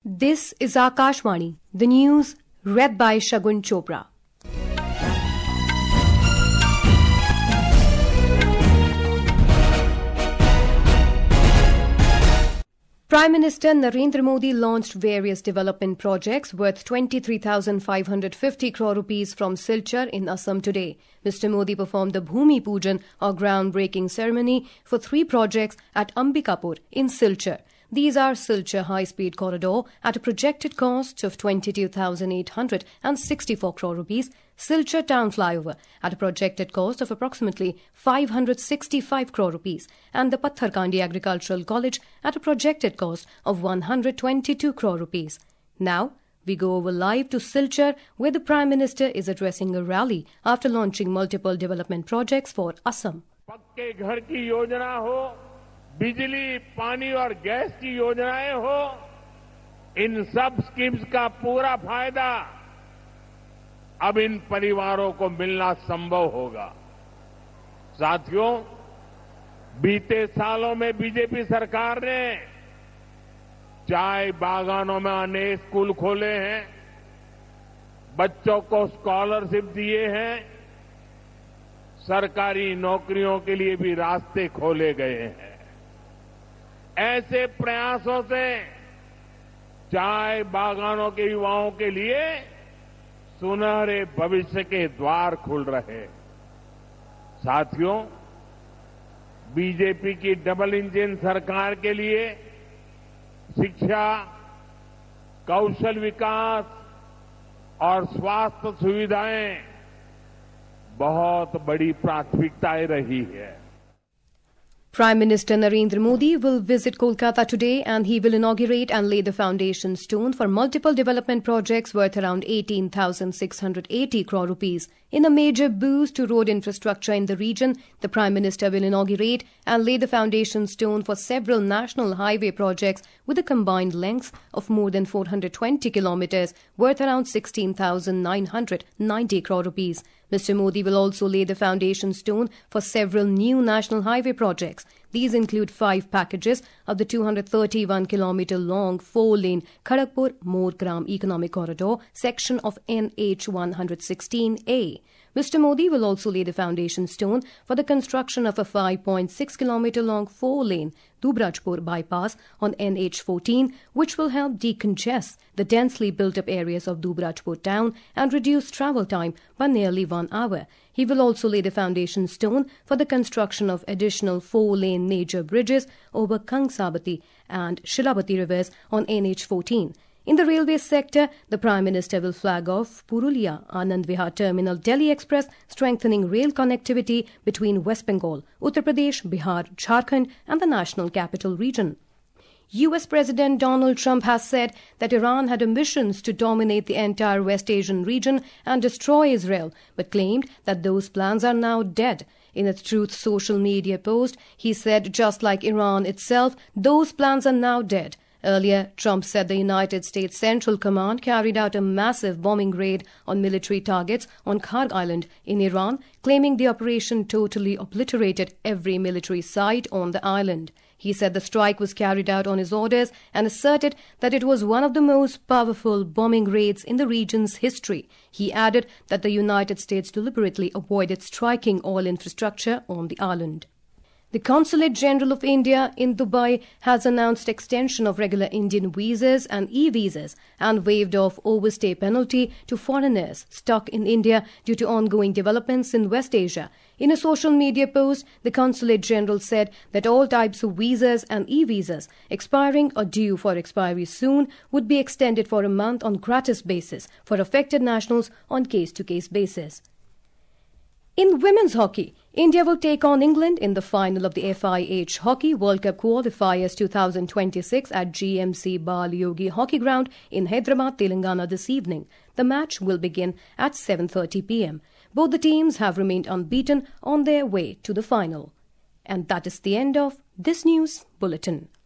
This is Akashvani, the news read by Shagun Chopra. Prime Minister Narendra Modi launched various development projects worth 23,550 crore rupees from Silchar in Assam today. Mr. Modi performed the Bhumi Pujan or groundbreaking ceremony for 3 projects at Ambikapur in Silchar. These are Silchar High-Speed Corridor at a projected cost of 22,864 crore rupees, Silchar Town Flyover at a projected cost of approximately 565 crore rupees, and the Patharkandi Agricultural College at a projected cost of 122 crore rupees. Now, we go over live to Silchar, where the Prime Minister is addressing a rally after launching multiple development projects for Assam. पक्के घर की योजना हो, बिजली, पानी और gas की योजनाएं हो, इन सब स्कीम्स का पूरा फायदा अब इन परिवारों को मिलना संभव होगा। साथियों, बीते सालों में बीजेपी सरकार ने चाय बागानों में अनेक स्कूल खोले हैं, बच्चों को स्कॉलरशिप दिए हैं, सरकारी नौकरियों के लिए भी रास्ते खोले गए हैं। ऐसे प्रयासों से चाय बागानों के युवाओं के लिए सुनहरे भविष्य के द्वार खुल रहे। साथियों, बीजेपी की डबल इंजन सरकार के लिए शिक्षा, कौशल विकास और स्वास्थ्य सुविधाएं बहुत बड़ी प्राथमिकताएं रही है। Prime Minister Narendra Modi will visit Kolkata today and he will inaugurate and lay the foundation stone for multiple development projects worth around 18,680 crore rupees. In a major boost to road infrastructure in the region, the Prime Minister will inaugurate and lay the foundation stone for several national highway projects with a combined length of more than 420 kilometers worth around 16,990 crore rupees. Mr. Modi will also lay the foundation stone for several new national highway projects. These include 5 packages of the 231-kilometer long 4-lane Kharagpur-Morgram Economic Corridor section of NH 116A. Mr. Modi will also lay the foundation stone for the construction of a 5.6-kilometer long 4-lane Dubrajpur bypass on NH 14, which will help decongest the densely built-up areas of Dubrajpur town and reduce travel time by nearly 1 hour. He will also lay the foundation stone for the construction of additional 4-lane major bridges over Kangsabati and Shilabati rivers on NH 14. In the railway sector, the Prime Minister will flag off Purulia Anand Vihar Terminal Delhi Express, strengthening rail connectivity between West Bengal, Uttar Pradesh, Bihar, Jharkhand and the National Capital Region. US President Donald Trump has said that Iran had ambitions to dominate the entire West Asian region and destroy Israel, but claimed that those plans are now dead. In a Truth social media post, he said, just like Iran itself, those plans are now dead. Earlier, Trump said the United States Central Command carried out a massive bombing raid on military targets on Karg Island in Iran, claiming the operation totally obliterated every military site on the island. He said the strike was carried out on his orders and asserted that it was one of the most powerful bombing raids in the region's history. He added that the United States deliberately avoided striking oil infrastructure on the island. The Consulate General of India in Dubai has announced extension of regular Indian visas and e-visas and waived off overstay penalty to foreigners stuck in India due to ongoing developments in West Asia. In a social media post, the Consulate General said that all types of visas and e-visas expiring or due for expiry soon would be extended for a month on gratis basis for affected nationals on case-to-case basis. In women's hockey, India will take on England in the final of the FIH Hockey World Cup Qualifiers 2026 at GMC Bal Yogi Hockey Ground in Hyderabad, Telangana this evening. The match will begin at 7:30 p.m. Both the teams have remained unbeaten on their way to the final. And that is the end of this news bulletin.